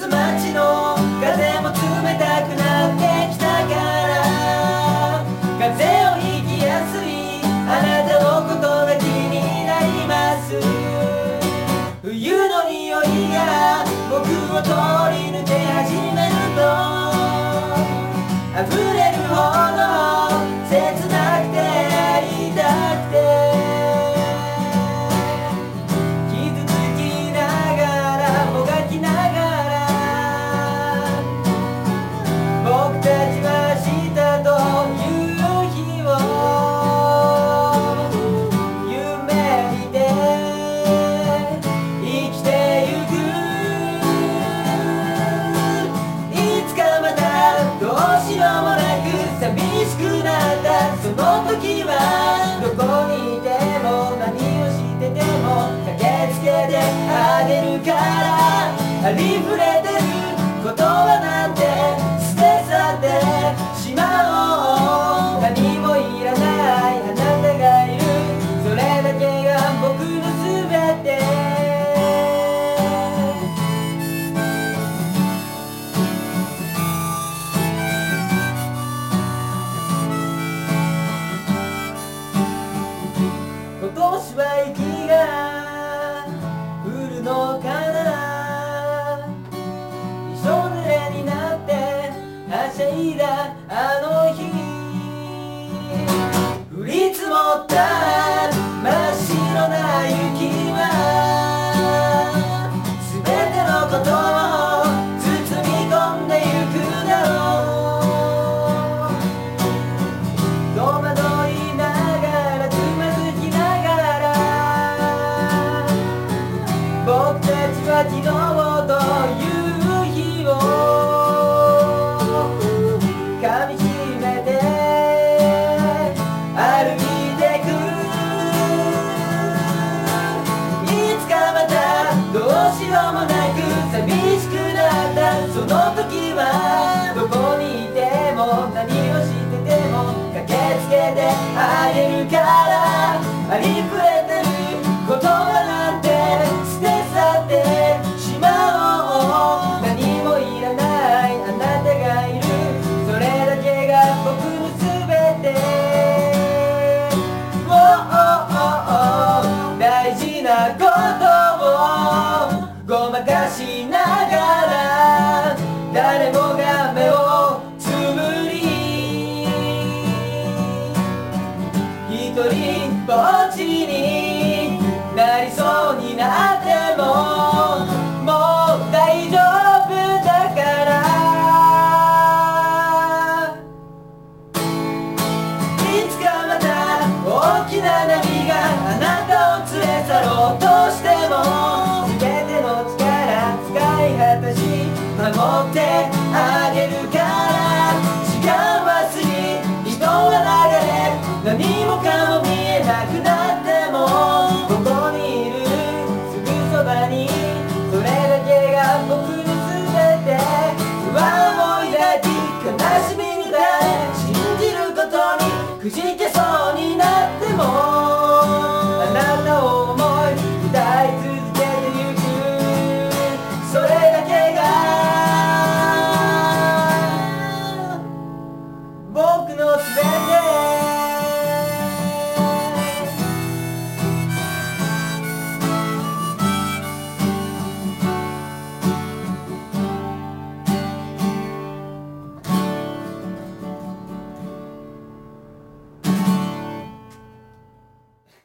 つ街の風も冷たくなってきたから風邪をひきやすいあなたのことが気になります冬の匂いが僕を通り抜け始めると溢れるほど切なくて会いたくて傷つきながらもがきながら僕たちは明日という日を夢見て生きてゆくいつかまたどうしようもなく寂しくなったその時はどこにいても何をしてても駆けつけてあげるからありふれてる言葉なんて捨て去ってしまおう何もいらないあなたがいるそれだけが僕の全て今年は雪が降るのかなびしょ濡れになってはしゃいだあの日降り積もった真っ白な雪は全てのことを包み込んでゆくだろう戸惑いながらつまずきながら僕たちは昨日という日を噛みしめて歩いてくいつかまたどうしようもなく寂しくなったその時はどこにいても何をしてても駆けつけてあげるからありふれてる言葉なんて捨て去ってしまおう何もいらないあなたがいるそれだけが僕の全て大事なことをごまかしながら誰もが目をつぶり一人ぼっちになりそうになってももう大丈夫だからいつかまた大きな波があなたを連れ去ろうとしても全ての力使い果たし守ってあげるから時間は過ぎ人は流れ何もかも見えなくなってもここにいるすぐそばにそれだけが僕の全て不安を抱き悲しみに耐え信じることにくじけそうになってもあなたを思い歌い続けてゆくそれだけが僕の全て